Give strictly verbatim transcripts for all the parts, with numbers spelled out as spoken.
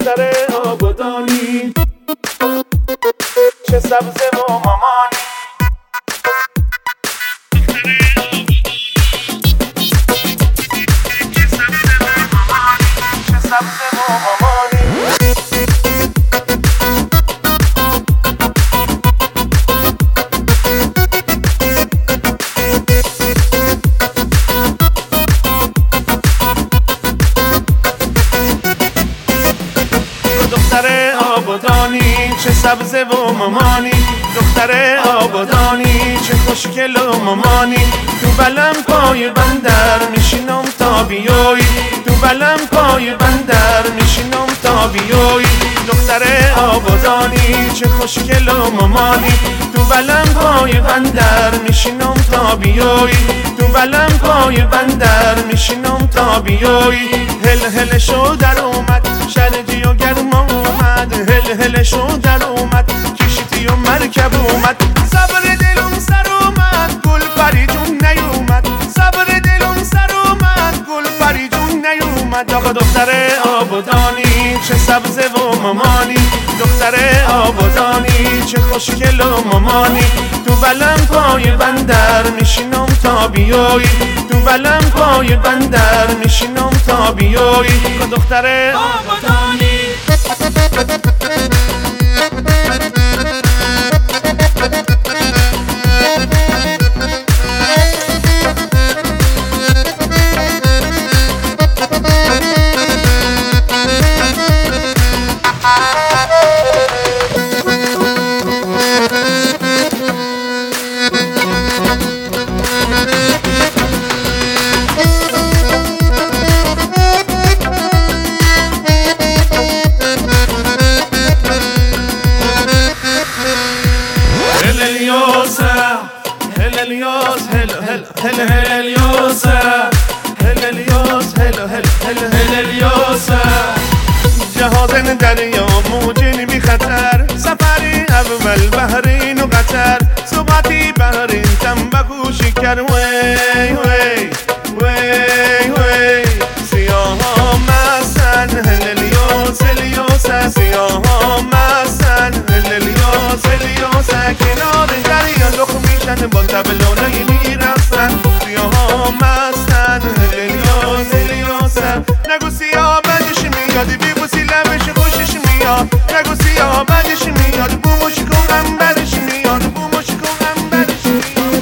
دختر آبادانی چه سبز و مامانی، چه سبز و مامانی، چه سبز و مامانی. دختر آبادانی چه سبز و مامانی، دختر آبادانی چه خوشگل و مامانی. تو بلم پای بندر میشینم تا بیایی، تو بلم پای بندر میشینم تا بیایی. دختر آبادانی چه خوشگل و مامانی، تو بلم پای بندر میشینم تا بیایی، تو بلم پای بندر میشینم تا بیایی. هل هل شو در اومد شرجی و گرم اومد، هل هل شو در اومد کشتی و مرکب اومد. صبر دلم سر اومد گل پری جون نیومد، صبر دلم سر اومد گل پری جون نیومد. آقا دختر آبادانی چه سبز و مامانی، دختر آبادانی چه خوشگل و مامانی. تو بلم پای بندر میشینم تا بیایی، تو بلم پای بندر میشینم تا بیایی. دختر آبادانی هل الیاس هل هل هل هل الیاس هل الیاس هل هل هل هل الیاس. جهازن دریا موجین بی خطر، سفری اول بحرین و قطر، صبحتی بحرین تنبکو شکر. وی وی وی وی سیاه ها مستن هل الیاس الیاس، سیاه ها مستن هل الیاس الیاس. کنار دریا لخ میشن با تبلونایی میرسن، سیاه ها مستن هل الیاس الیاس. نگو سیاه بدش میاد بیبوسی لبش خوشش میاد، نگو سیاه بدش میاد بومش کن انبرش میاد، بومش کن انبرش میاد.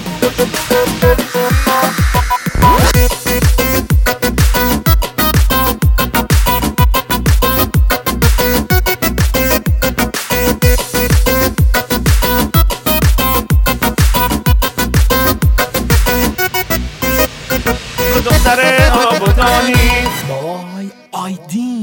دختر آبادانی بای آیدین